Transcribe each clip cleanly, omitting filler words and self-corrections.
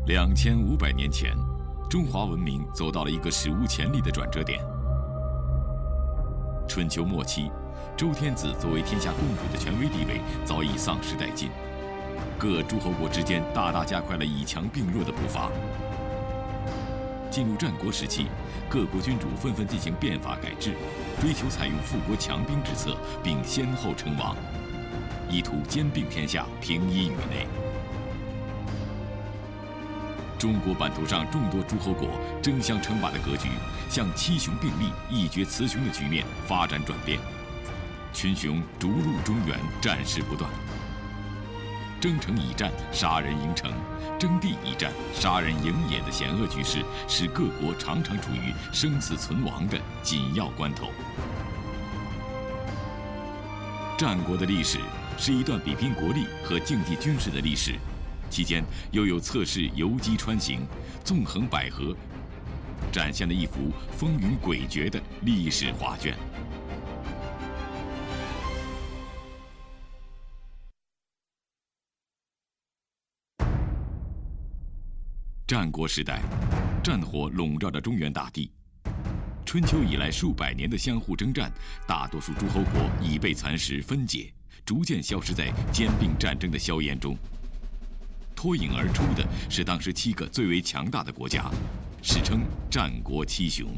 2500年前，中华文明走到了一个史无前例的转折点。春秋末期，周天子作为天下共主的权威地位早已丧失殆尽，各诸侯国之间大大加快了以强并弱的步伐。进入战国时期，各国君主纷纷进行变法改制，追求采用富国强兵之策，并先后称王，意图兼并天下，平一宇内。中国版图上众多诸侯国争相称霸的格局，向七雄并立、一决雌雄的局面发展转变。群雄逐鹿中原，战事不断。争城以战，杀人营城；争地以战，杀人营野的险恶局势，使各国常常处于生死存亡的紧要关头。战国的历史是一段比拼国力和竞技军事的历史。期间又有测试游击穿行、纵横捭阖，展现了一幅风云诡谲的历史画卷。战国时代，战火笼罩着中原大地。春秋以来数百年的相互征战，大多数诸侯国已被蚕食分解，逐渐消失在兼并战争的硝烟中。脱颖而出的是当时7个最为强大的国家，史称战国七雄。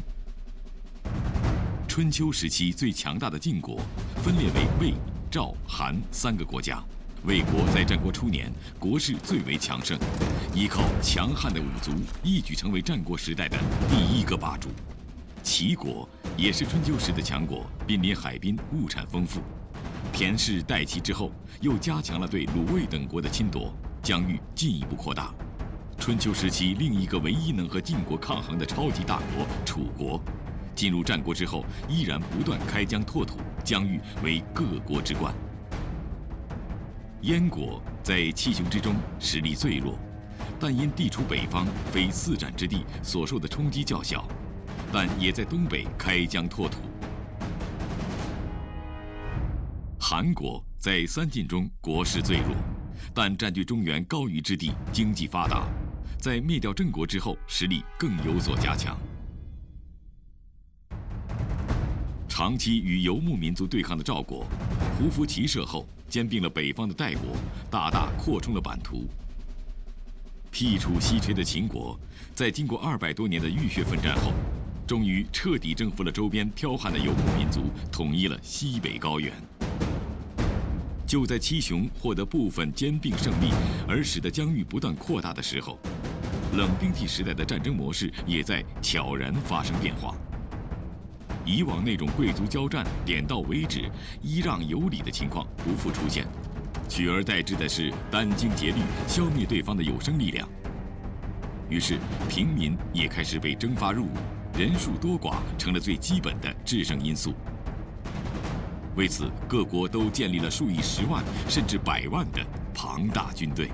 春秋时期最强大的晋国分裂为魏、赵、韩3个国家。魏国在战国初年国势最为强盛，依靠强悍的五族，一举成为战国时代的第1个霸主。齐国也是春秋时的强国，濒临海滨，物产丰富。田氏代齐之后，又加强了对鲁卫等国的侵夺，疆域进一步扩大。春秋时期另一个唯一能和晋国抗衡的超级大国楚国，进入战国之后，依然不断开疆拓土，疆域为各国之冠。燕国在七雄之中实力最弱，但因地处北方，非4战之地，所受的冲击较小，但也在东北开疆拓土。韩国在3晋中国势最弱，但占据中原高于之地，经济发达，在灭掉郑国之后，实力更有所加强。长期与游牧民族对抗的赵国，胡服骑射后，兼并了北方的代国，大大扩充了版图。屁楚西陲的秦国，在经过200多年的浴血奋战后，终于彻底征服了周边剽悍的游牧民族，统一了西北高原。就在七雄获得部分兼并胜利，而使得疆域不断扩大的时候，冷兵器时代的战争模式也在悄然发生变化。以往那种贵族交战、点到为止、依让有礼的情况不复出现，取而代之的是殚精竭虑消灭对方的有生力量。于是，平民也开始被征发入伍，人数多寡成了最基本的制胜因素。为此，各国都建立了数以10万甚至100万的庞大军队。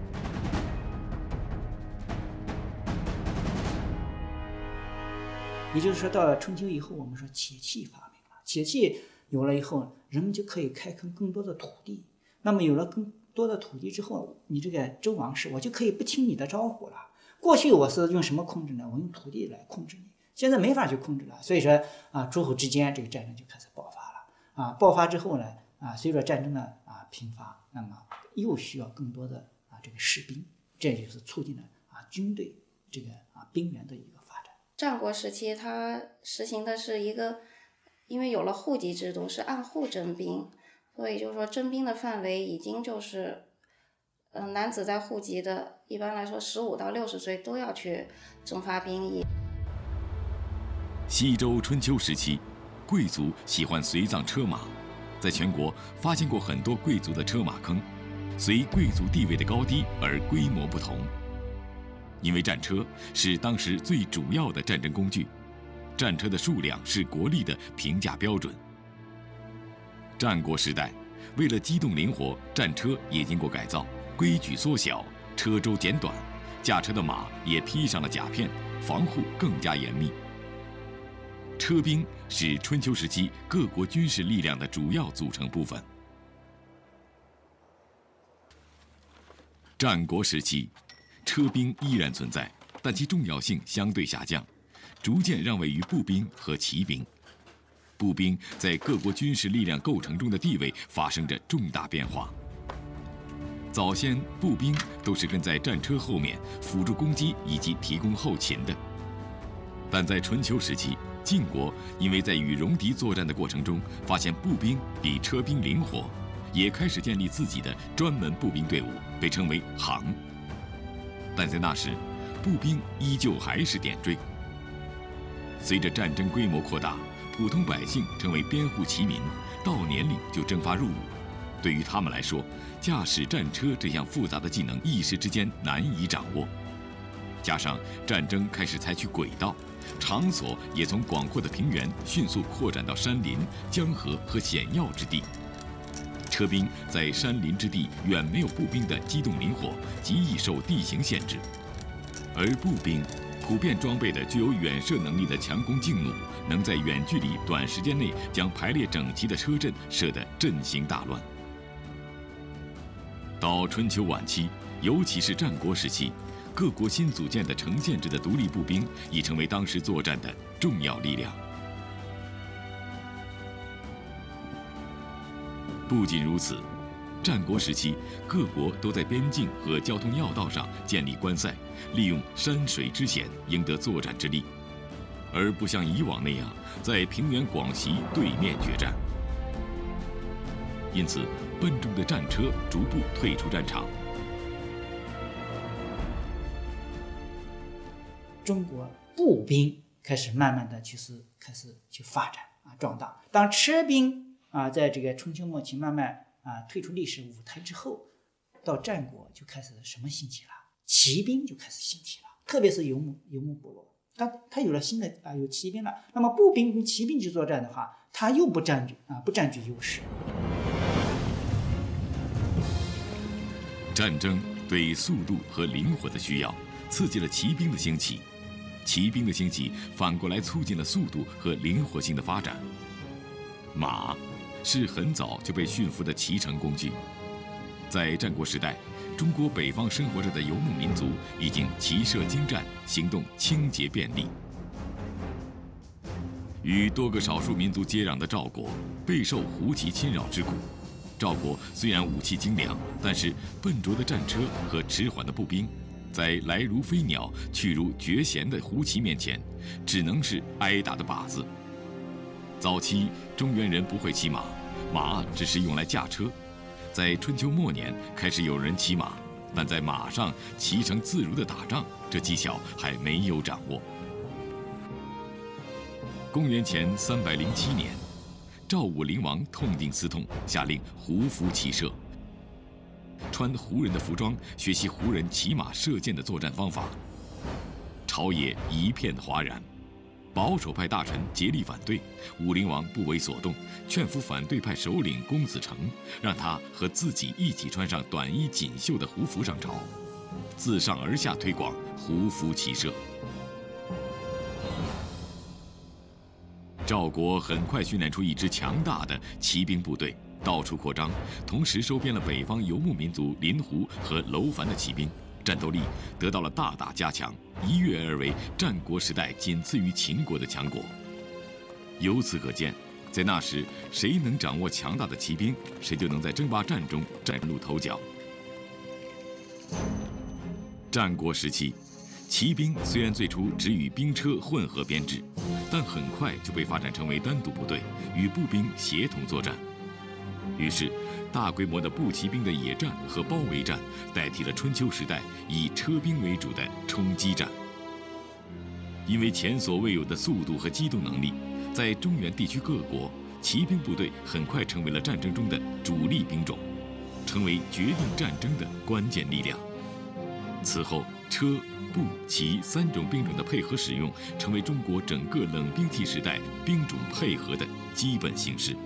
也就是说，到了春秋以后，我们说铁器发明了，铁器有了以后，人们就可以开垦更多的土地。那么有了更多的土地之后，你这个周王室，我就可以不听你的招呼了。过去我是用什么控制呢？我用土地来控制你，现在没法去控制了。所以说诸侯之间这个战争就开始爆发了。爆发之后呢，随着战争的频发，那么又需要更多的这个士兵，这就是促进了军队这个兵员的一个发展。 战国时期，它实行的是一个，因为有了户籍制度，是按户征兵，所以就是说征兵的范围已经就是，男子在户籍的，一般来说15到60岁都要去征发兵役。 西周春秋时期，贵族喜欢随葬车马，在全国发现过很多贵族的车马坑，随贵族地位的高低而规模不同。因为战车是当时最主要的战争工具，战车的数量是国力的评价标准。战国时代，为了机动灵活，战车也经过改造，规矩缩小，车周减短，驾车的马也披上了甲片，防护更加严密。车兵是春秋时期各国军事力量的主要组成部分。战国时期， 车兵依然存在，但其重要性相对下降，逐渐让位于步兵和骑兵。步兵在各国军事力量构成中的地位发生着重大变化。早先，步兵都是跟在战车后面辅助攻击以及提供后勤的，但在春秋时期，晋国因为在与戎狄作战的过程中发现步兵比车兵灵活，也开始建立自己的专门步兵队伍，被称为行。但在那时，步兵依旧还是点缀。随着战争规模扩大，普通百姓成为边户骑民，到年龄就征发入伍。对于他们来说，驾驶战车这项复杂的技能一时之间难以掌握。加上战争开始采取轨道，场所也从广阔的平原迅速扩展到山林、江河和险要之地。车兵在山林之地远没有步兵的机动灵活，极易受地形限制，而步兵普遍装备的具有远射能力的强弓劲弩，能在远距离、短时间内将排列整齐的车阵射得阵型大乱。到春秋晚期，尤其是战国时期，各国新组建的成建制的独立步兵已成为当时作战的重要力量。不仅如此，战国时期各国都在边境和交通要道上建立关塞，利用山水之险赢得作战之利，而不像以往那样在平原广习对面决战。因此，笨重的战车逐步退出战场。 中国步兵开始慢慢的开始去发展壮大。当车兵在这个春秋末期慢慢退出历史舞台之后，到战国就开始什么兴起了？骑兵就开始兴起了，特别是游牧部落，它有了新的有骑兵了。那么步兵跟骑兵去作战的话，它又不占据优势。 战争对速度和灵活的需要，刺激了骑兵的兴起。骑兵的兴起反过来促进了速度和灵活性的发展。马是很早就被驯服的骑乘工具。在战国时代，中国北方生活着的游牧民族已经骑射精湛，行动轻捷便利。与多个少数民族接壤的赵国备受胡骑侵扰之苦。赵国虽然武器精良，但是笨拙的战车和迟缓的步兵，在来如飞鸟去如绝弦的胡骑面前，只能是挨打的靶子。早期中原人不会骑马，马只是用来驾车。在春秋末年开始有人骑马，但在马上骑乘自如的打仗，这技巧还没有掌握。公元前307年，赵武灵王痛定思痛，下令胡服骑射，穿胡人的服装，学习胡人骑马射箭的作战方法。朝野一片哗然，保守派大臣竭力反对，武灵王不为所动，劝服反对派首领公子成，让他和自己一起穿上短衣锦绣的胡服上朝，自上而下推广胡服骑射。赵国很快训练出一支强大的骑兵部队，到处扩张，同时收编了北方游牧民族林胡和楼烦的骑兵，战斗力得到了大大加强，一跃而为战国时代仅次于秦国的强国。由此可见，在那时，谁能掌握强大的骑兵，谁就能在争霸战中崭露头角。战国时期，骑兵虽然最初只与兵车混合编制，但很快就被发展成为单独部队，与步兵协同作战。于是，大规模的步骑兵的野战和包围战代替了春秋时代以车兵为主的冲击战。因为前所未有的速度和机动能力，在中原地区各国，骑兵部队很快成为了战争中的主力兵种，成为决定战争的关键力量。此后，车、步、骑三种兵种的配合使用，成为中国整个冷兵器时代兵种配合的基本形式。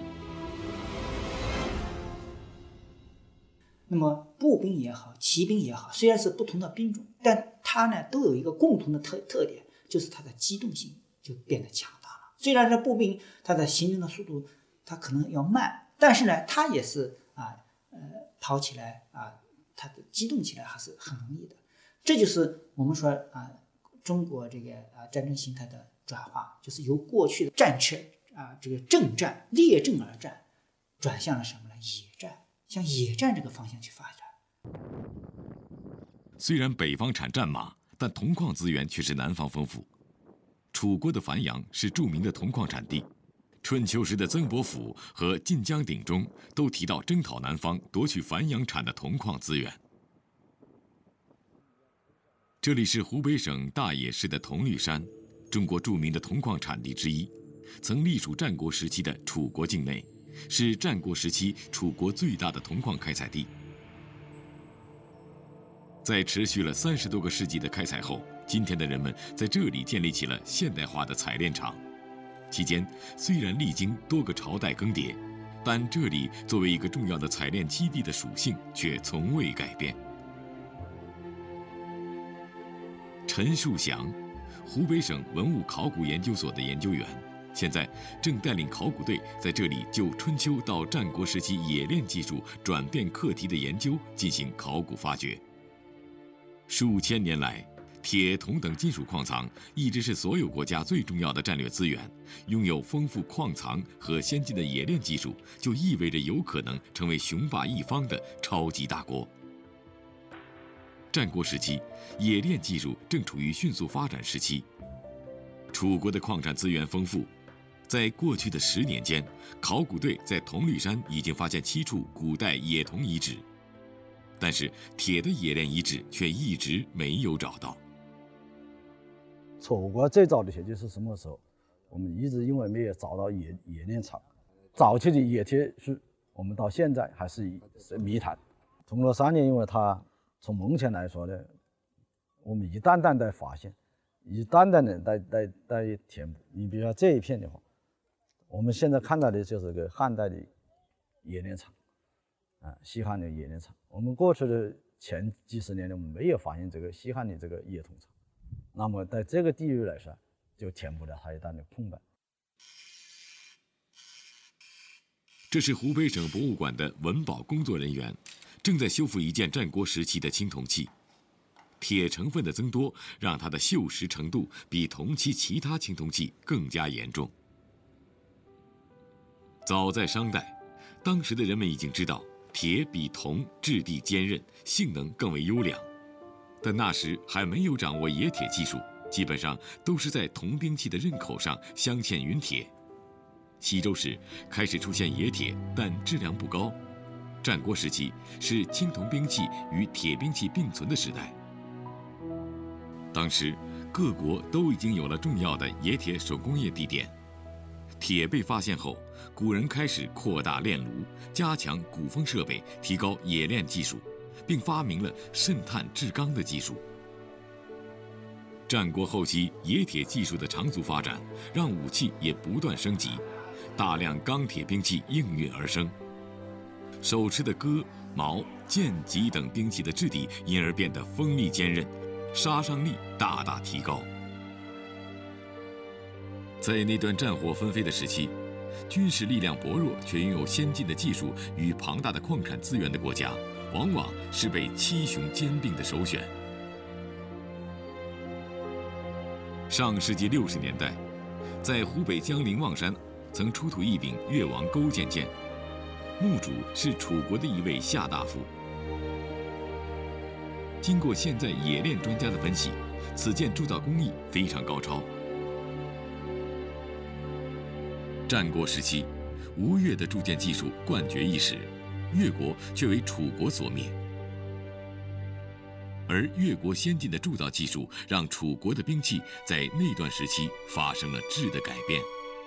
那么步兵也好，骑兵也好，虽然是不同的兵种，但它呢都有一个共同的特点，就是它的机动性就变得强大了。虽然这步兵它的行军的速度它可能要慢，但是呢它也是跑起来它的机动起来还是很容易的。 这就是我们说中国这个战争形态的转化，就是由过去的战车这个政战列阵而战，转向了什么呢？野战，向野战这个方向去发展。 虽然北方产战马，但铜矿资源却是南方丰富。楚国的繁阳是著名的铜矿产地，春秋时的曾伯府和《晋江鼎》中都提到征讨南方夺取繁阳产的铜矿资源。这里是湖北省大冶市的铜绿山，中国著名的铜矿产地之一，曾隶属战国时期的楚国境内，是战国时期楚国最大的铜矿开采地。在持续了30多个世纪的开采后，今天的人们在这里建立起了现代化的采炼厂。期间虽然历经多个朝代更迭，但这里作为一个重要的采炼基地的属性却从未改变。陈树祥，湖北省文物考古研究所的研究员，现在正带领考古队在这里就春秋到战国时期冶炼技术转变课题的研究进行考古发掘。数千年来，铁、铜等金属矿藏一直是所有国家最重要的战略资源。拥有丰富矿藏和先进的冶炼技术，就意味着有可能成为雄霸一方的超级大国。战国时期，冶炼技术正处于迅速发展时期。楚国的矿产资源丰富，在过去的10年间，考古队在铜绿山已经发现7处古代冶铜遗址。但是铁的冶炼遗址却一直没有找到。 楚国最早的铁器是什么时候？我们一直因为没有找到冶炼厂，早期的冶铁术，我们到现在还是谜团。铜锣3年，因为它从目前来说呢，我们一担担在发现，一担担的在填补。你比如说这一片的话，我们现在看到的就是个汉代的冶炼厂。西汉的冶炼厂，我们过去的前几十年呢，我们没有发现这个西汉的这个冶铜厂，那么在这个地域来说，就填补了它一段的空白。 这是湖北省博物馆的文保工作人员，正在修复一件战国时期的青铜器。铁成分的增多，让它的锈蚀程度比同期其他青铜器更加严重。早在商代，当时的人们已经知道铁比铜质地坚韧，性能更为优良，但那时还没有掌握冶铁技术，基本上都是在铜兵器的刃口上镶嵌陨铁。西周时开始出现冶铁，但质量不高。战国时期是青铜兵器与铁兵器并存的时代。当时各国都已经有了重要的冶铁手工业地点。铁被发现后，古人开始扩大炼炉，加强鼓风设备，提高冶炼技术，并发明了渗碳制钢的技术。战国后期冶铁技术的长足发展，让武器也不断升级，大量钢铁兵器应运而生。手持的戈、矛、剑、戟等兵器的质地因而变得锋利坚韧，杀伤力大大提高。在那段战火纷飞的时期，军事力量薄弱却拥有先进的技术与庞大的矿产资源的国家，往往是被七雄兼并的首选。上世纪60年代，在湖北江陵望山曾出土一柄越王勾践剑，墓主是楚国的一位下大夫。经过现在冶炼专家的分析，此剑铸造工艺非常高超。战国时期，吴越的铸剑技术冠绝一时，越国却为楚国所灭。而越国先进的铸造技术，让楚国的兵器在那段时期发生了质的改变。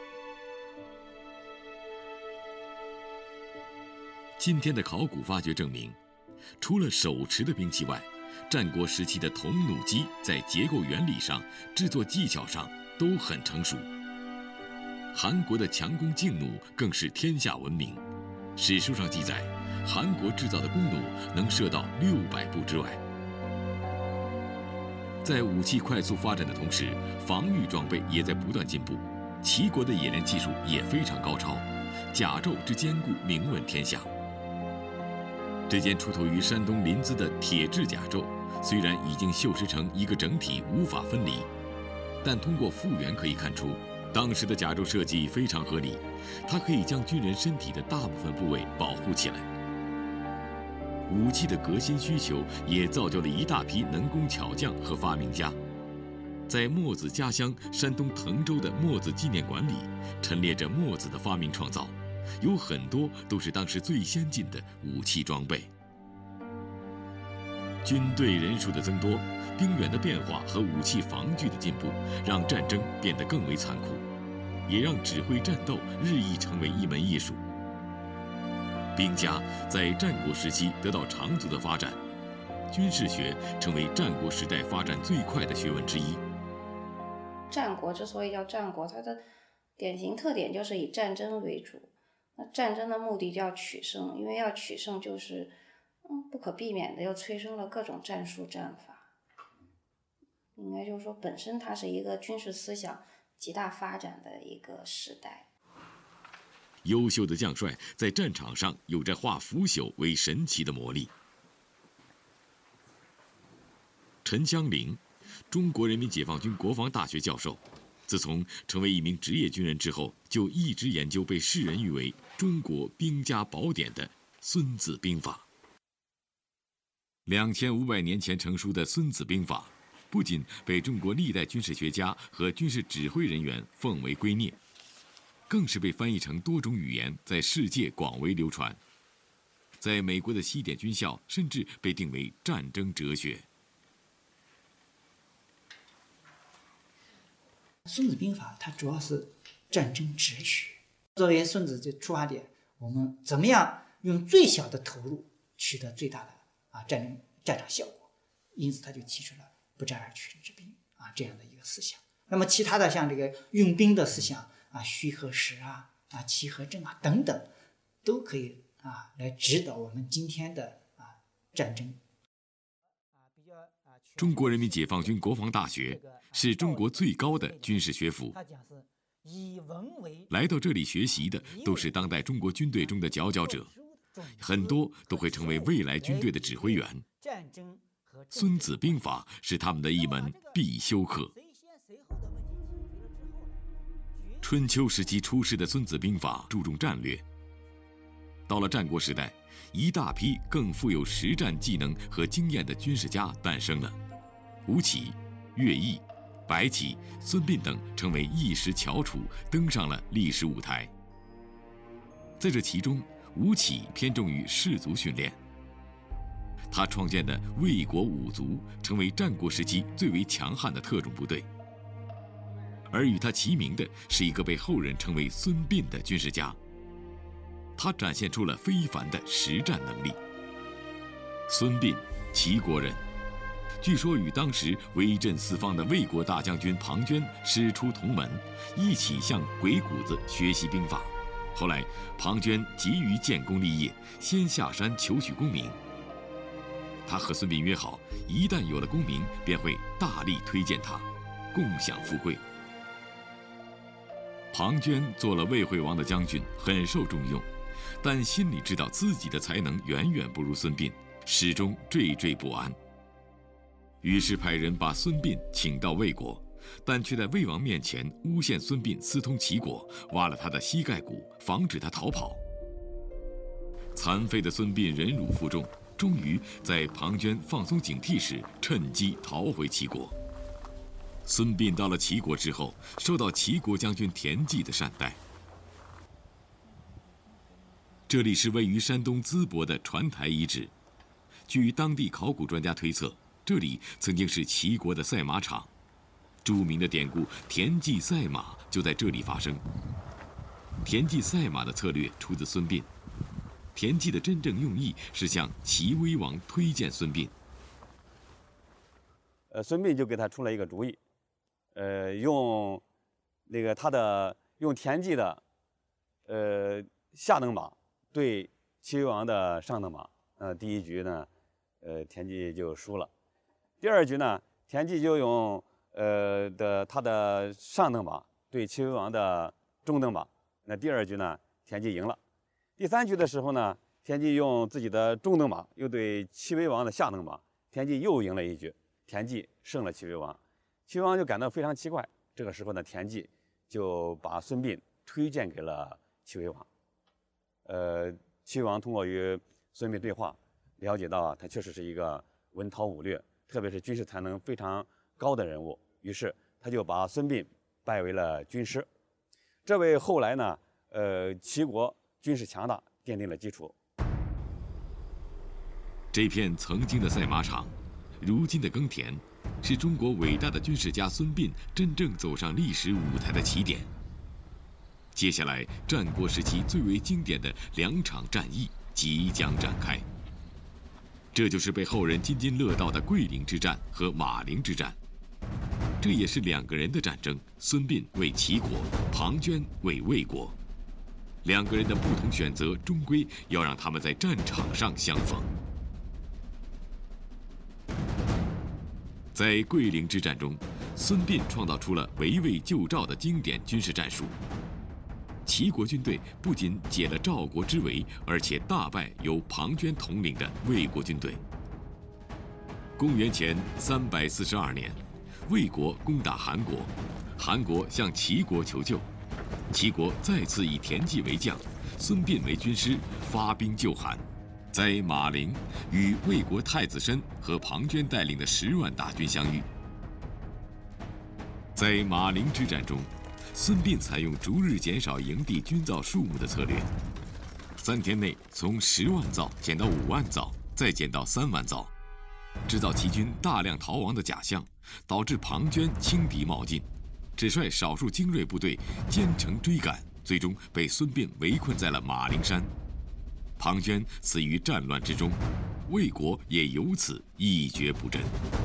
今天的考古发掘证明，除了手持的兵器外，战国时期的铜弩机在结构原理上、制作技巧上都很成熟。韩国的强弓劲弩更是天下闻名。史书上记载，韩国制造的弓弩能射到600步之外。在武器快速发展的同时，防御装备也在不断进步。齐国的冶炼技术也非常高超，甲胄之坚固名闻天下。这件出土于山东临淄的铁制甲胄， 虽然已经锈蚀成一个整体，无法分离，但通过复原可以看出，当时的甲胄设计非常合理，它可以将军人身体的大部分部位保护起来。武器的革新需求也造就了一大批能工巧匠和发明家。在墨子家乡山东滕州的墨子纪念馆里，陈列着墨子的发明创造，有很多都是当时最先进的武器装备。军队人数的增多，兵源的变化和武器防具的进步，让战争变得更为残酷，也让指挥战斗日益成为一门艺术。兵家在战国时期得到长足的发展，军事学成为战国时代发展最快的学问之一。 战国之所以叫战国，它的典型特点就是以战争为主。那战争的目的就要取胜，因为要取胜就是不可避免的又催生了各种战术战法。应该就是说，本身它是一个军事思想极大发展的一个时代。 优秀的将帅在战场上有着化腐朽为神奇的魔力。陈香林，中国人民解放军国防大学教授，自从成为一名职业军人之后，就一直研究被世人誉为中国兵家宝典的《孙子兵法》。2500年前成书的《孙子兵法》，不仅被中国历代军事学家和军事指挥人员奉为圭臬，更是被翻译成多种语言，在世界广为流传。在美国的西点军校，甚至被定为战争哲学。 孙子兵法它主要是战争哲学。作为孙子的出发点，我们怎么样用最小的投入取得最大的战场效果？因此他就提出了不战而屈人之兵这样的一个思想。那么其他的像这个用兵的思想虚和实奇和正等等，都可以来指导我们今天的战争。 中国人民解放军国防大学是中国最高的军事学府。来到这里学习的都是当代中国军队中的佼佼者，很多都会成为未来军队的指挥员。《孙子兵法》是他们的一门必修课。春秋时期出世的《孙子兵法》注重战略。到了战国时代，一大批更富有实战技能和经验的军事家诞生了。吴起、乐毅、白起、孙膑等成为一时翘楚，登上了历史舞台。在这其中，吴起偏重于士卒训练。他创建的魏国五族成为战国时期最为强悍的特种部队。而与他齐名的是一个被后人称为孙膑的军事家，他展现出了非凡的实战能力。孙膑，齐国人，据说与当时威震四方的魏国大将军庞涓师出同门，一起向鬼谷子学习兵法。后来，庞涓急于建功立业，先下山求取功名。他和孙膑约好，一旦有了功名，便会大力推荐他，共享富贵。庞涓做了魏惠王的将军，很受重用，但心里知道自己的才能远远不如孙膑，始终惴惴不安。于是派人把孙膑请到魏国，但却在魏王面前诬陷孙膑私通齐国，挖了他的膝盖骨，防止他逃跑。残废的孙膑忍辱负重，终于在庞涓放松警惕时，趁机逃回齐国。孙膑到了齐国之后，受到齐国将军田忌的善待。这里是位于山东淄博的传台遗址，据当地考古专家推测，这里曾经是齐国的赛马场，著名的典故“田忌赛马”就在这里发生。田忌赛马的策略出自孙膑，田忌的真正用意是向齐威王推荐孙膑。 孙膑就给他出了一个主意，用田忌的下等马对齐威王的上等马。第一局呢，田忌就输了。第二局呢，田忌就用他的上等马对齐威王的中等马。那第二局呢，田忌赢了。第三局的时候呢，田忌用自己的中等马又对齐威王的下等马田忌又赢了一局，田忌胜了齐威王。齐威王就感到非常奇怪。这个时候呢，田忌就把孙膑推荐给了齐威王。齐威王通过与孙膑对话，了解到他确实是一个文韬武略，特别是军事才能非常高的人物。于是他就把孙膑拜为了军师，这为后来呢，齐国军事强大奠定了基础。 这片曾经的赛马场，如今的耕田，是中国伟大的军事家孙膑真正走上历史舞台的起点。接下来，战国时期最为经典的2场战役即将展开。这就是被后人津津乐道的桂林之战和马陵之战。这也是2个人的战争，孙膑为齐国，庞涓为魏国。2个人的不同选择，终归要让他们在战场上相逢。在桂林之战中，孙膑创造出了围魏救赵的经典军事战术。齐国军队不仅解了赵国之围，而且大败由庞涓统领的魏国军队。公元前342年，魏国攻打韩国，韩国向齐国求救，齐国再次以田忌为将，孙膑为军师，发兵救韩。在马陵与魏国太子申和庞涓带领的10万大军相遇。在马陵之战中，孙膑采用逐日减少营地军造数目的策略，3天内从10万造减到5万造，再减到3万造，制造齐军大量逃亡的假象，导致庞涓轻敌冒进，只率少数精锐部队兼程追赶，最终被孙膑围困在了马陵山。庞涓死于战乱之中，魏国也由此一蹶不振。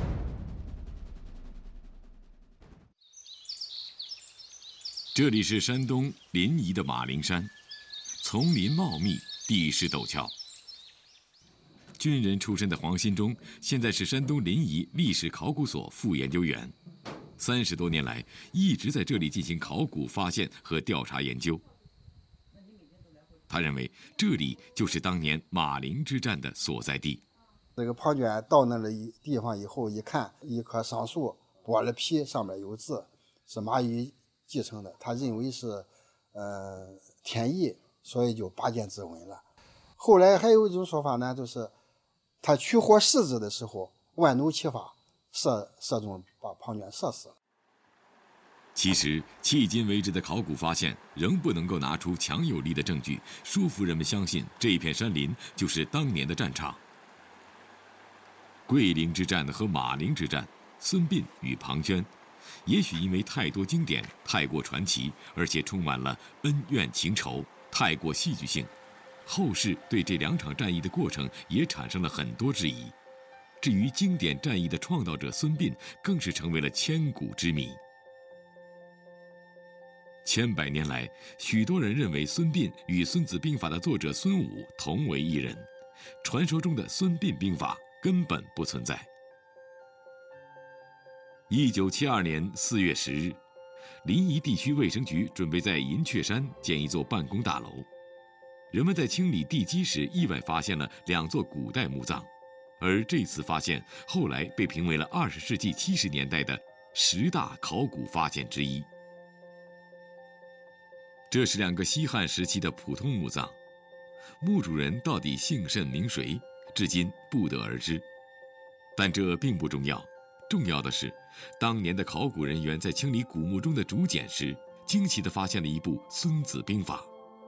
这里是山东临沂的马陵山，丛林茂密，地势陡峭。军人出身的黄新忠，现在是山东临沂历史考古所副研究员，30多年来一直在这里进行考古发现和调查研究。他认为这里就是当年马陵之战的所在地。 这个庞涓到那个地方以后，一看一棵桑树剥了皮，上面有字，是马禹继承的，他认为是田邑，所以就拔剑自刎了。后来还有一种说法呢，就是他取火试之的时候，万弩齐发，射中把庞涓射死了。 其实，迄今为止的考古发现仍不能够拿出强有力的证据，说服人们相信这一片山林就是当年的战场。桂林之战和马陵之战，孙膑与庞涓，也许因为太多经典、太过传奇，而且充满了恩怨情仇，太过戏剧性，后世对这2场战役的过程也产生了很多质疑。至于经典战役的创造者孙膑，更是成为了千古之谜。千百年来，许多人认为孙膑与《孙子兵法》的作者孙武同为一人，传说中的孙膑兵法根本不存在。1972年4月10日，临沂地区卫生局准备在银雀山建一座办公大楼，人们在清理地基时意外发现了2座古代墓葬，而这次发现后来被评为了20世纪70年代的10大考古发现之一。这是2个西汉时期的普通墓葬，墓主人到底姓甚名谁，至今不得而知。但这并不重要，重要的是，当年的考古人员在清理古墓中的竹简时，惊奇地发现了一部《孙子兵法》。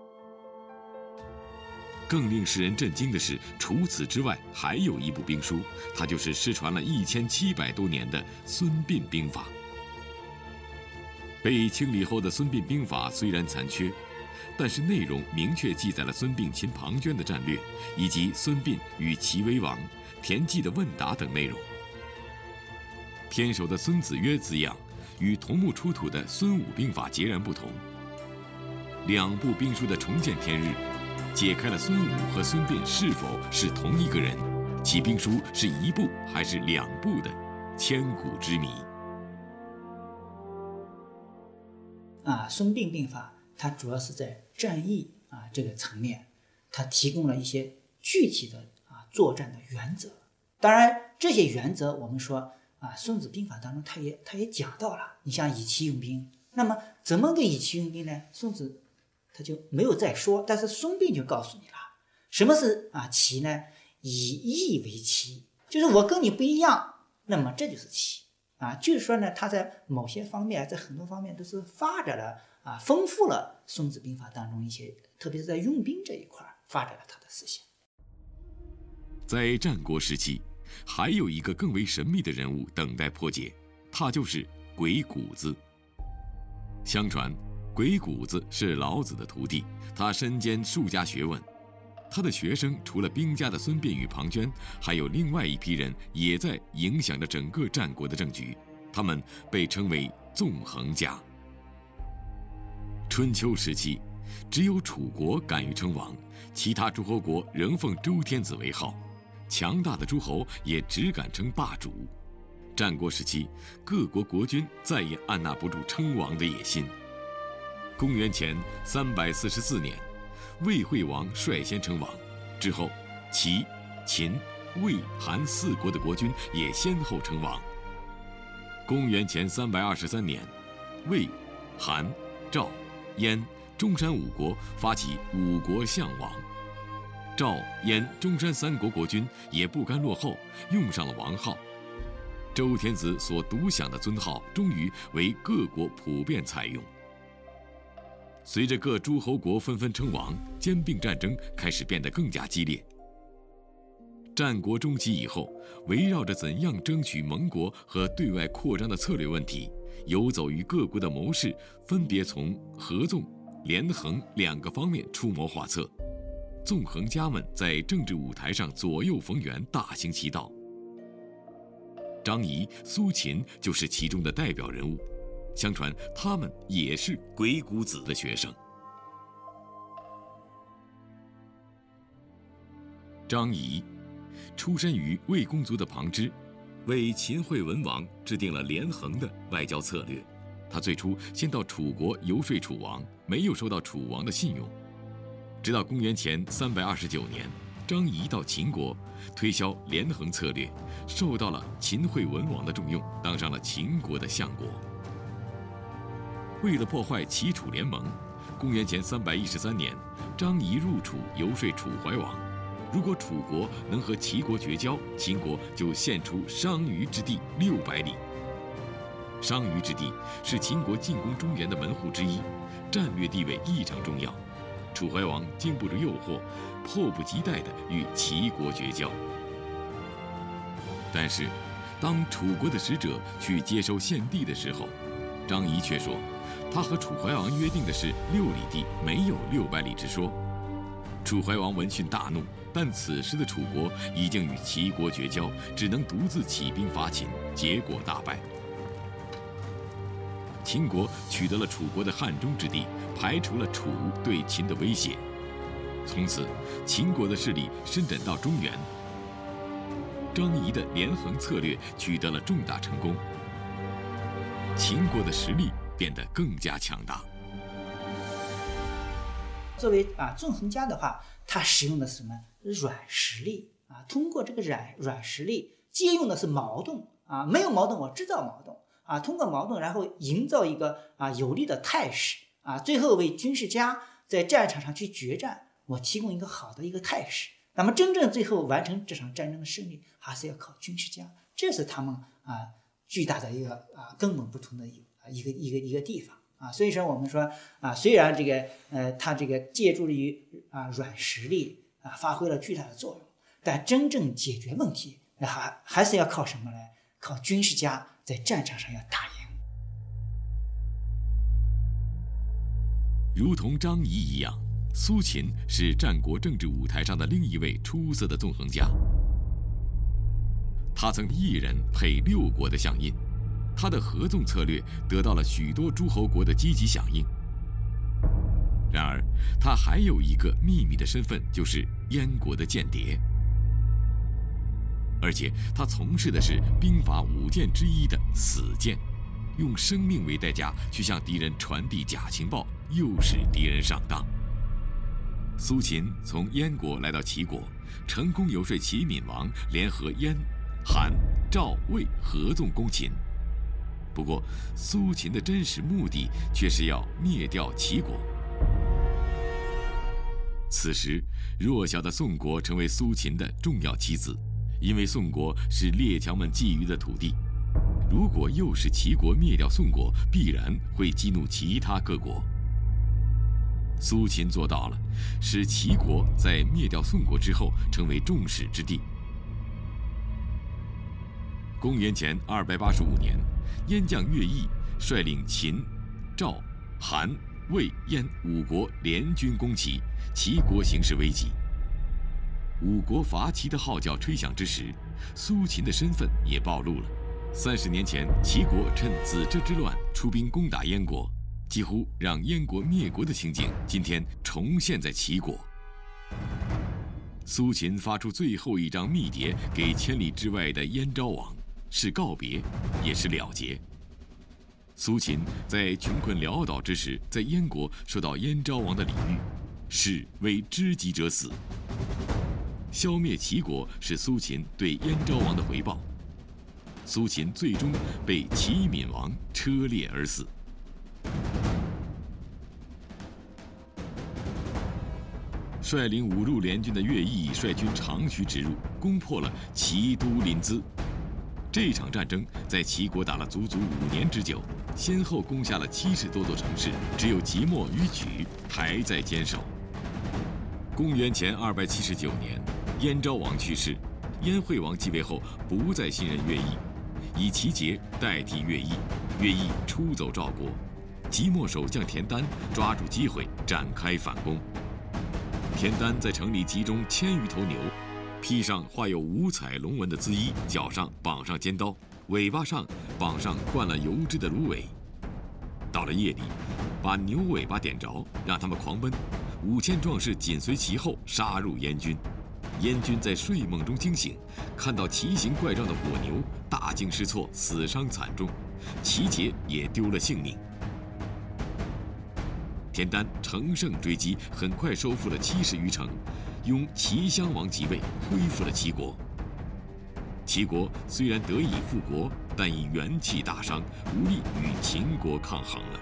更令世人震惊的是，除此之外，还有一部兵书，它就是失传了1700多年的《孙膑兵法》。被清理后的《孙膑兵法》虽然残缺，但是内容明确记载了孙膑擒庞涓的战略，以及孙膑与齐威王、田忌的问答等内容。天守的孙子曰字样与同墓出土的孙武兵法截然不同。2部兵书的重见天日，解开了孙武和孙膑是否是同一个人，其兵书是1部还是2部的千古之谜。 孙膑兵法它主要是在战役这个层面，它提供了一些具体的作战的原则。当然， 这些原则我们说啊，《孙子兵法》当中他也讲到了。你像以骑用兵，那么怎么个以骑用兵呢？孙子他就没有再说，但是孙膑就告诉你了，什么是骑呢？以义为骑，就是我跟你不一样，那么这就是骑啊。就是说呢，他在某些方面，在很多方面都是发展了丰富了《孙子兵法》当中一些，特别是在用兵这一块发展了他的思想。 在战国时期，还有一个更为神秘的人物等待破解，他就是鬼谷子。相传，鬼谷子是老子的徒弟，他身兼数家学问。他的学生除了兵家的孙膑与庞涓，还有另外一批人也在影响着整个战国的政局，他们被称为纵横家。春秋时期，只有楚国敢于称王，其他诸侯国仍奉周天子为号，强大的诸侯也只敢称霸主。战国时期，各国国君再也按捺不住称王的野心。公元前344年，魏惠王率先称王，之后齐、秦、魏、韩4国的国君也先后称王。公元前323年，魏、韩、赵、燕、中山5国发起5国相王，赵、燕、中山3国国君也不甘落后，用上了王号。周天子所独享的尊号终于为各国普遍采用。随着各诸侯国纷纷称王，兼并战争开始变得更加激烈。战国中期以后，围绕着怎样争取盟国和对外扩张的策略问题，游走于各国的谋士分别从合纵、连横2个方面出谋划策。纵横家们在政治舞台上左右逢源，大行其道。张仪、苏秦就是其中的代表人物。相传他们也是鬼谷子的学生。张仪出身于魏公族的旁支，为秦惠文王制定了连横的外交策略。他最初先到楚国游说楚王，没有受到楚王的信用。直到公元前329年，张仪到秦国推销连横策略，受到了秦惠文王的重用，当上了秦国的相国。为了破坏齐楚联盟，公元前313年，张仪入楚游说楚怀王，如果楚国能和齐国绝交，秦国就献出商於之地600里。商於之地是秦国进攻中原的门户之一，战略地位异常重要。楚怀王经不住诱惑，迫不及待地与齐国绝交。但是，当楚国的使者去接收献地的时候，张仪却说，他和楚怀王约定的是6里地，没有600里之说。楚怀王闻讯大怒，但此时的楚国已经与齐国绝交，只能独自起兵伐秦，结果大败。秦国取得了楚国的汉中之地，排除了楚对秦的威胁。从此，秦国的势力伸展到中原。张仪的连横策略取得了重大成功，秦国的实力变得更加强大。 作为纵横家的话，他使用的是什么软实力通过这个软实力，借用的是矛盾没有矛盾我制造矛盾通过矛盾然后营造一个有利的态势最后为军事家在战场上去决战，我提供一个好的一个态势。那么真正最后完成这场战争的胜利，还是要靠军事家，这是他们巨大的一个根本不同的一个地方所以说我们说虽然这个他这个借助于软实力发挥了巨大的作用，但真正解决问题还是要靠什么呢？靠军事家在战场上要打赢。 如同张仪一样，苏秦是战国政治舞台上的另一位出色的纵横家。他曾一人配6国的相印，他的合纵策略得到了许多诸侯国的积极响应。然而，他还有一个秘密的身份，就是燕国的间谍。而且，他从事的是兵法5剑之一的死剑，用生命为代价去向敌人传递假情报，诱使敌人上当。苏秦从燕国来到齐国，成功游说齐闵王联合燕、 韩、赵、魏合纵攻秦。不过，苏秦的真实目的却是要灭掉齐国。此时，弱小的宋国成为苏秦的重要棋子，因为宋国是列强们觊觎的土地。如果又是齐国灭掉宋国，必然会激怒其他各国。苏秦做到了，使齐国在灭掉宋国之后成为众矢之的。公元前285年，燕将乐毅率领秦、赵、韩、魏、燕5国联军攻齐，齐国形势危急。5国伐齐的号角吹响之时，苏秦的身份也暴露了。30年前，齐国趁子遮之乱出兵攻打燕国，几乎让燕国灭国的情景，今天重现在齐国。苏秦发出最后一张密牒给千里之外的燕昭王，是告别，也是了结。苏秦在穷困潦倒之时，在燕国受到燕昭王的礼遇，是为知己者死。消灭齐国是苏秦对燕昭王的回报。苏秦最终被齐闵王车裂而死。率领5路联军的乐毅率军长驱直入，攻破了齐都临淄。这场战争在齐国打了足足5年之久，先后攻下了70多座城市，只有即墨与莒还在坚守。公元前279年，燕昭王去世，燕惠王继位后不再信任乐毅，以齐节代替乐毅。乐毅出走赵国，即墨守将田丹抓住机会展开反攻。田丹在城里集中1000余头牛，披上画有5彩龙纹的缁衣，脚上绑上尖刀，尾巴上绑上灌了油脂的芦苇。到了夜里，把牛尾巴点着，让他们狂奔。5000壮士紧随其后，杀入燕军。燕军在睡梦中惊醒，看到奇形怪状的火牛，大惊失措，死伤惨重，齐节也丢了性命。田丹乘胜追击，很快收复了70余城，拥齐襄王即位，恢复了齐国。齐国虽然得以复国，但已元气大伤，无力与秦国抗衡了。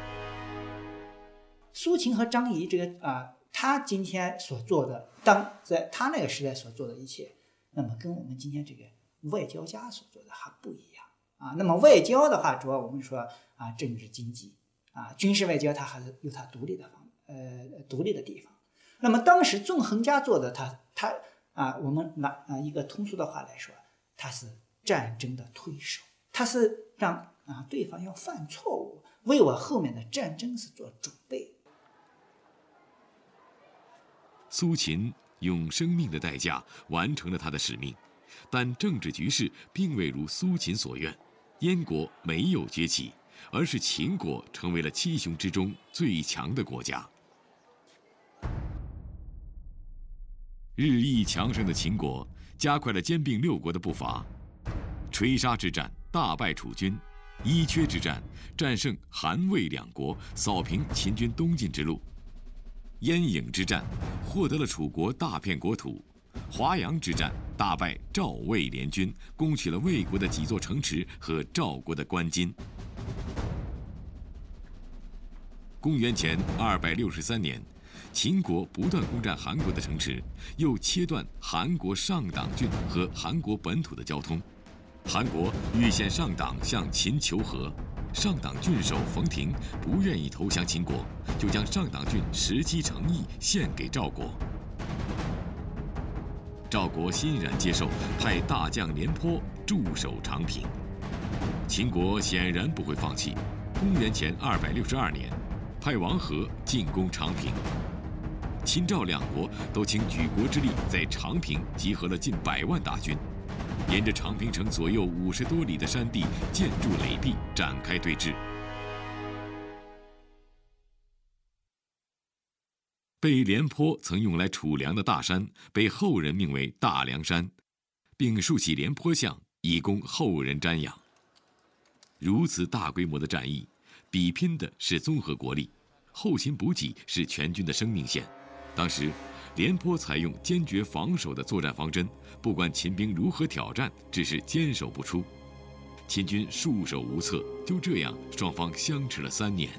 苏秦和张仪他今天所做的，在他那个时代所做的一切，那么跟我们今天这个外交家所做的还不一样啊。那么外交的话，主要我们说政治经济军事外交，它还是有它独立的地方。那么当时纵横家做的，我们拿一个通俗的话来说，他是战争的推手，他是让对方要犯错误，为我后面的战争是做准备。 苏秦用生命的代价完成了他的使命，但政治局势并未如苏秦所愿，燕国没有崛起，而是秦国成为了7雄之中最强的国家。日益强盛的秦国加快了兼并6国的步伐。垂沙之战大败楚军，伊阙之战战胜韩魏2国，扫平秦军东进之路。鄢郢之战获得了楚国大片国土，华阳之战大败赵魏联军，攻取了魏国的几座城池和赵国的关津。公元前263年，秦国不断攻占韩国的城池，又切断韩国上党郡和韩国本土的交通。韩国欲献上党向秦求和，上党郡守冯亭不愿意投降秦国，就将上党郡17城邑献给赵国。赵国欣然接受，派大将廉颇驻守长平。秦国显然不会放弃，公元前262年，派王和进攻长平。秦赵2国都倾举国之力，在长平集合了近100万大军，沿着长平城左右50多里的山地建筑垒壁，展开对峙。被廉颇曾用来储粮的大山，被后人命为大凉山，并竖起廉颇像，以供后人瞻仰。如此大规模的战役，比拼的是综合国力，后勤补给是全军的生命线。当时， 廉颇采用坚决防守的作战方针，不管秦兵如何挑战，只是坚守不出。秦军束手无策，就这样双方相持了3年。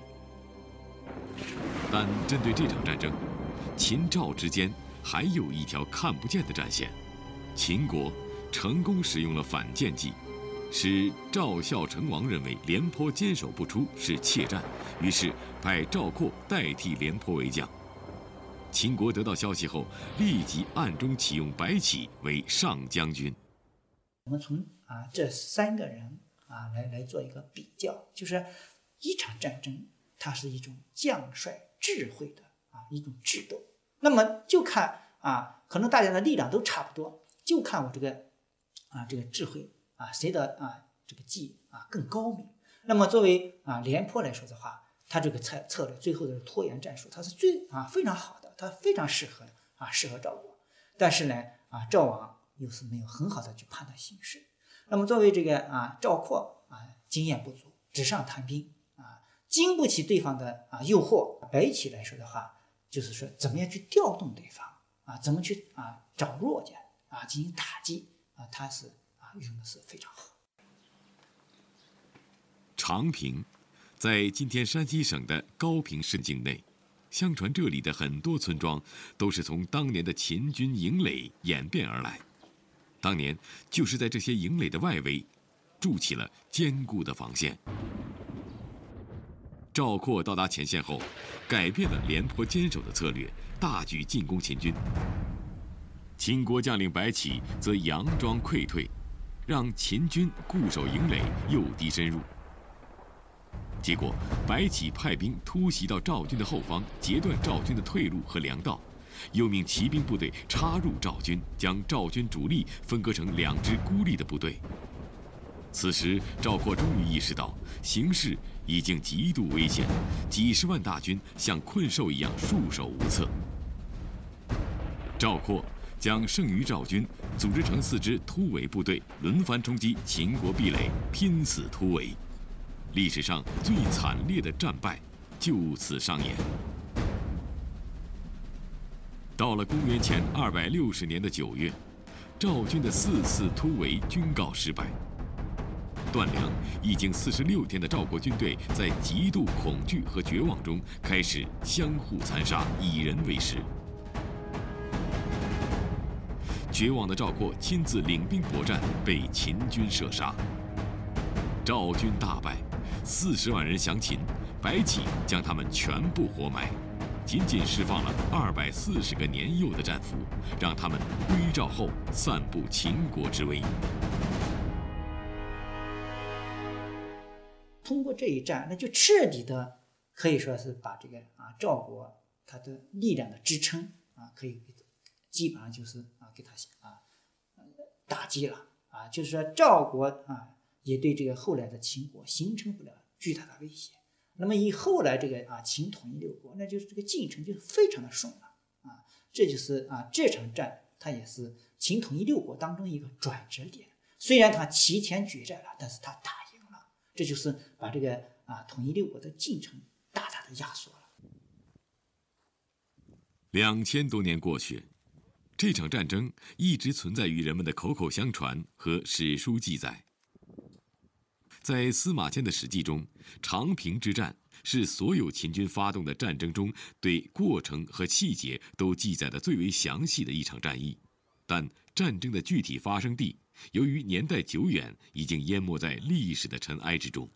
但针对这场战争，秦赵之间还有一条看不见的战线。秦国成功使用了反间计，使赵孝成王认为廉颇坚守不出是怯战，于是派赵括代替廉颇为将。秦国得到消息后，立即暗中启用白起为上将军。 我们从这3个人来做一个比较，就是一场战争，它是一种将帅智慧的一种智斗。那么就看可能大家的力量都差不多，就看我这个智慧谁的这个计更高明。那么作为廉颇来说的话，他这个策略最后的拖延战术，它是非常好的，它非常适合赵国。但是呢赵王又是没有很好的去判断形势。那么作为这个赵括经验不足，纸上谈兵经不起对方的诱惑。白起来说的话，就是说怎么样去调动对方怎么去找弱点进行打击他是用的是非常好。 长平在今天山西省的高平市境内，相传这里的很多村庄都是从当年的秦军营垒演变而来。当年就是在这些营垒的外围筑起了坚固的防线。赵括到达前线后，改变了廉颇坚守的策略，大举进攻秦军。秦国将领白起则佯装溃退，让秦军固守营垒，诱敌深入。结果，白起派兵突袭到赵军的后方，截断赵军的退路和粮道，又命骑兵部队插入赵军，将赵军主力分割成2支孤立的部队。此时，赵括终于意识到形势已经极度危险，几十万大军像困兽一样束手无策。赵括将剩余赵军组织成4支突围部队，轮番冲击秦国壁垒，拼死突围。历史上最惨烈的战败就此上演。到了公元前260年的9月，赵军的4次突围均告失败。断粮已经46天的赵国军队，在极度恐惧和绝望中开始相互残杀，以人为食。绝望的赵括亲自领兵搏战，被秦军射杀。赵军大败，40万人降秦，白起将他们全部活埋，仅仅释放了240个年幼的战俘，让他们归赵后散布秦国之威。 通过这一战，那就彻底的可以说是把这个赵国它的力量的支撑可以基本上就是给它打击了就是说赵国也对这个后来的秦国形成不了巨大的威胁。那么以后来这个秦统一6国，那就是这个进程就非常的顺了这就是这场战它也是秦统一6国当中一个转折点。虽然它提前决战了，但是它打赢了，这就是把这个统一6国的进程大大的压缩了。 2000多年过去，这场战争一直存在于人们的口口相传和史书记载。在司马迁的《史记》中，长平之战是所有秦军发动的战争中对过程和细节都记载的最为详细的一场战役。但战争的具体发生地，由于年代久远，已经淹没在历史的尘埃之中。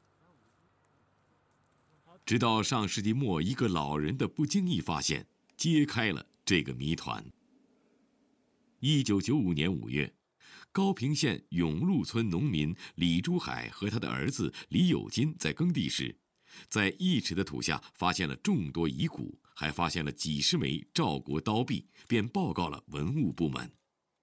直到上世纪末，一个老人的不经意发现，揭开了这个谜团。1995年5月，高平县永禄村农民李珠海和他的儿子李有金在耕地时，在1尺的土下发现了众多遗骨，还发现了几十枚赵国刀币，便报告了文物部门。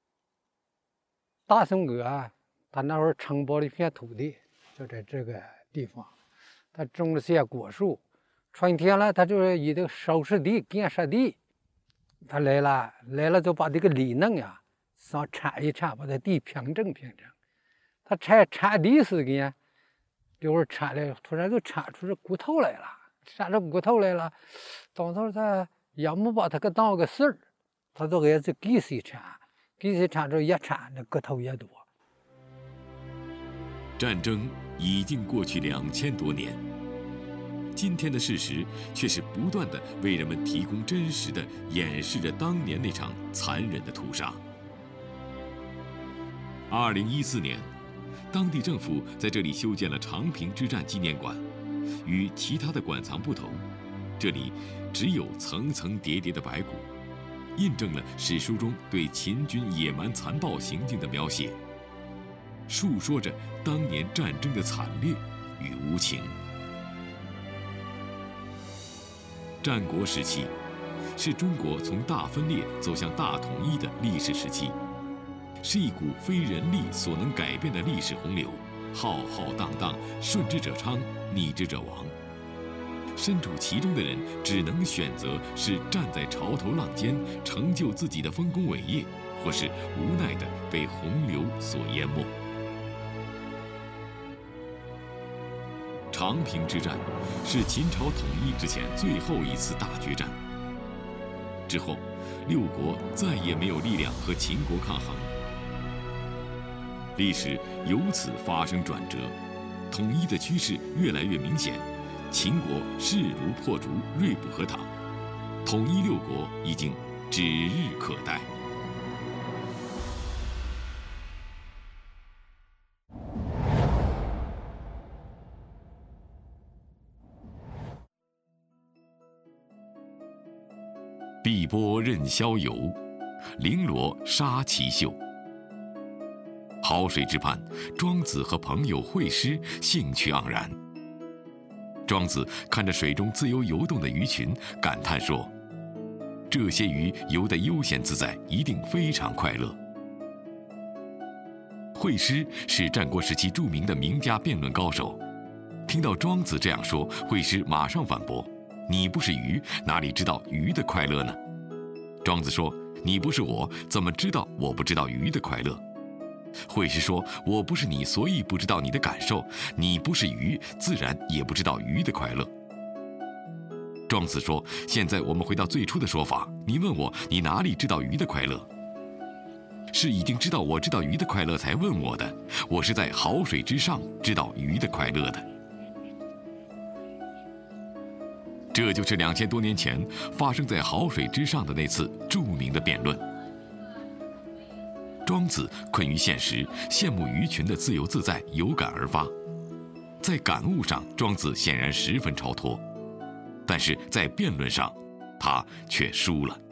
大宋哥他那会儿承包了一片土地，就在这个地方，他种了些果树，春天了他就一定收拾地建设地。他来了就把这个犁弄上铲一铲，把这地平整。他铲地时间，就是铲了，突然就铲出这骨头来了，当时他也没把他给当个事儿， 他这个也是给谁产，给谁产这一产那个头也多。 战争已经过去2000多年，今天的事实却是不断地为人们提供真实的演示着当年那场残忍的屠杀。2014年，当地政府在这里修建了长平之战纪念馆，与其他的馆藏不同，这里只有层层叠叠的白骨，印证了史书中对秦军野蛮残暴行径的描写，述说着当年战争的惨烈与无情。战国时期是中国从大分裂走向大统一的历史时期，是一股非人力所能改变的历史洪流，浩浩荡荡，顺之者昌，逆之者亡。身处其中的人只能选择是站在潮头浪尖，成就自己的丰功伟业，或是无奈地被洪流所淹没。长平之战是秦朝统一之前最后一次大决战。之后，六国再也没有力量和秦国抗衡，历史由此发生转折，统一的趋势越来越明显。秦国势如破竹，锐不可挡，统一六国已经指日可待。碧波任逍遥，绫罗纱奇秀。好水之畔，庄子和朋友会师，兴趣盎然。庄子看着水中自由游动的鱼群，感叹说：“这些鱼游得悠闲自在，一定非常快乐。”会师是战国时期著名的名家辩论高手。听到庄子这样说，会师马上反驳：“你不是鱼，哪里知道鱼的快乐呢？”庄子说：“你不是我，怎么知道我不知道鱼的快乐？”会师说：“我不是你，所以不知道你的感受。你不是鱼，自然也不知道鱼的快乐。”庄子说：“现在我们回到最初的说法，你问我，你哪里知道鱼的快乐？是已经知道我知道鱼的快乐才问我的，我是在好水之上知道鱼的快乐的。”这就是2000多年前发生在好水之上的那次著名的辩论。庄子困于现实，羡慕鱼群的自由自在，有感而发。在感悟上，庄子显然十分超脱，但是在辩论上，他却输了。